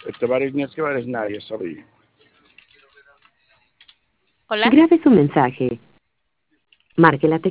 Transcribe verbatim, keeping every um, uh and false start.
Este Barisniewski Barisnaya, sorry. Hola. Grabe su mensaje. Marque la tecla